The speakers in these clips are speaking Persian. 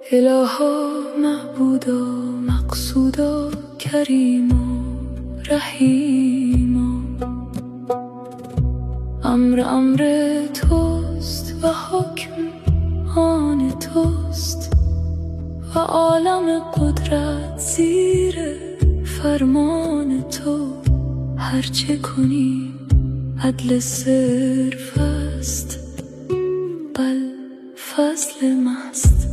الها معبودا مقصودا کریما رحیما، امر توست و حکم آن توست و عالم قدرت زیر فرمان تو. هرچه کنی عدل صرف است، بل فضل مست.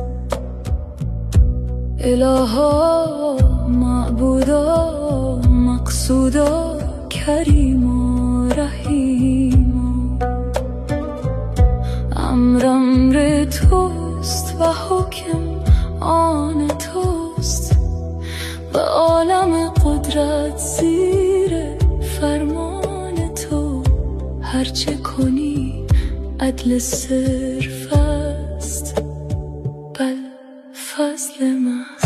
الها معبودا مقصودا کریما رحیما، امر توست و حکم آن توست و عالم قدرت زیر فرمان تو. هرچه کنی عدل صرف است، بل فضل مست.